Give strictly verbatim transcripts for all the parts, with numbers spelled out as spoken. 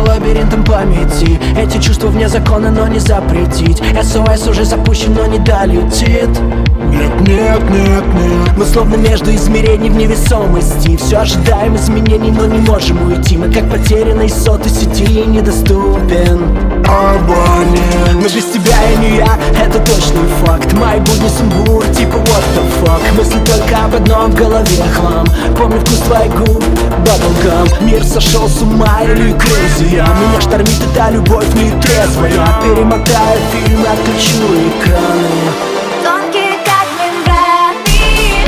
лабиринтам памяти. Эти чувства вне закона, но не запретить. эс о эс уже запущен, но не долетит. Нет, нет, нет, нет. Мы словно между измерений в невесомости. Все ожидаем изменений, но не можем уйти. Мы как потерянный сотой сети, недоступен абонент. Но без тебя я не я, это точный факт. Мои будни сумбур, типа what the fuck. Мысли только об одном, в голове хлам. Помню вкус твоих губ, bubblegum. Мир сошел с ума или crazy. Меня штормит эта любовь нетрезвая. Перемотаю фильм, отключу экраны. Тонкие как мембраны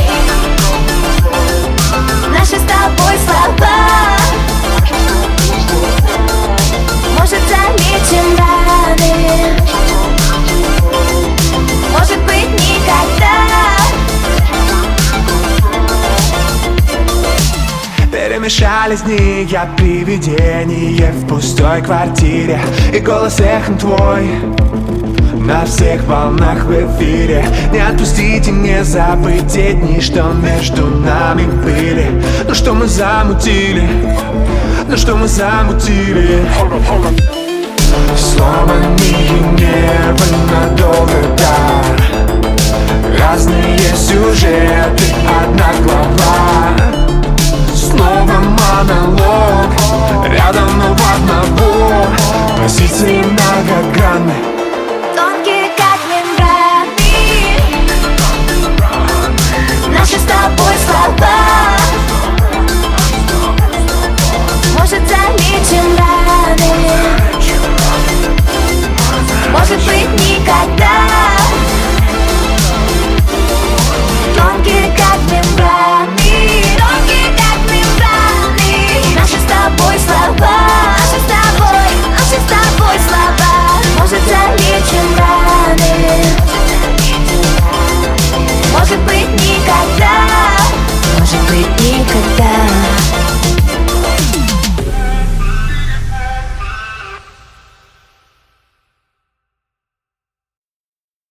наши с тобой слова. Может, залечим раны, может быть, никогда. Перемешались дни, я привидение в пустой квартире. И голос эхом твой на всех волнах в эфире. Не отпустите, не забыть дни, что между нами были. Ну что мы замутили, ну что мы замутили. Сломанные нервы надолго, да.